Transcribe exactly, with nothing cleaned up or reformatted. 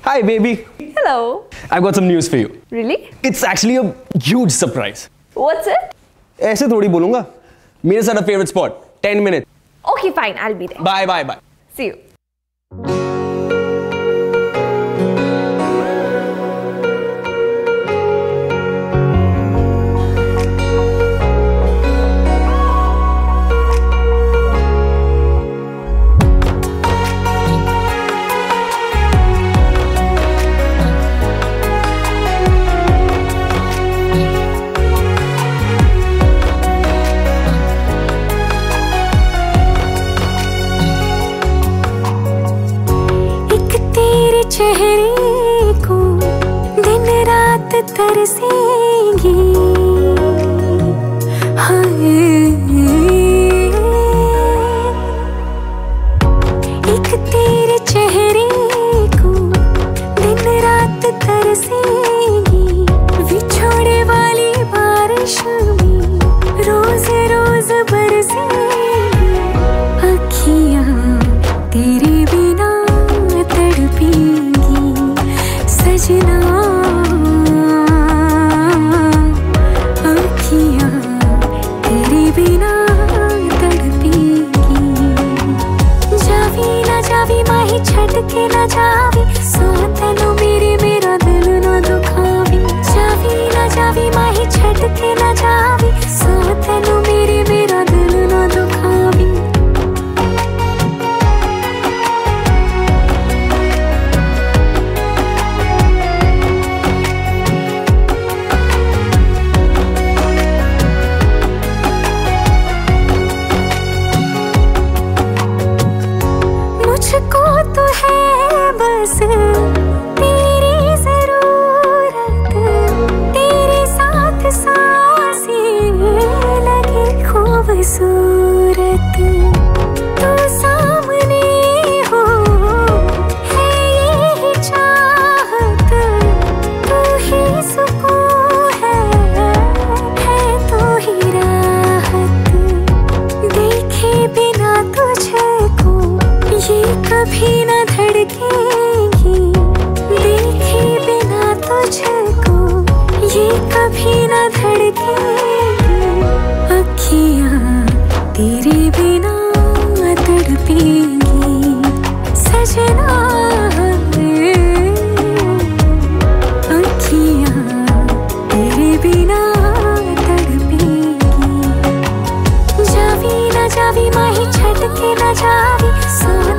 Hi, baby. Hello. I've got some news for you. Really? It's actually a huge surprise. What's it? ऐसे थोड़ी बोलूंगा. मेरे साथ a favorite spot. ten minutes. Okay, fine. I'll be there. Bye, bye, bye. See you. चेहरे को दिन रात तरसेंगी, हाय एक तेरे चेहरे को दिन रात तरसेंगी, बिछोड़े वाली बारिश में रोज रोज बरसेंगी, अखियां तेरे बिना तड़पेंगी सजना, अखियां तेरे बिना तड़पेंगी, जावी ना जावी माही छट के ना जावी, सो तेनू मेरे मेरा दिल ना दुखावी, जावी ना जावी माही छट के ना जावी, सो तेनू मेरे मेरा दिल ना दुखावी। मुझको तो है बस तेरी जरूरत, तेरे साथ सांसें लगे खूबसूरत, तू सामने हो है यही चाहत, तू ही सुकून है, है तू ही राहत, देखे बिना तुझको ये कभी न धड़केंगी, देखे बिना तुझको ये कभी न धड़केंगी, अखियां तेरे बिना तड़पेंगी सजना, अखियां तेरे बिना तड़पेंगी, जावी ना जावी माही छट के ना जावी, सो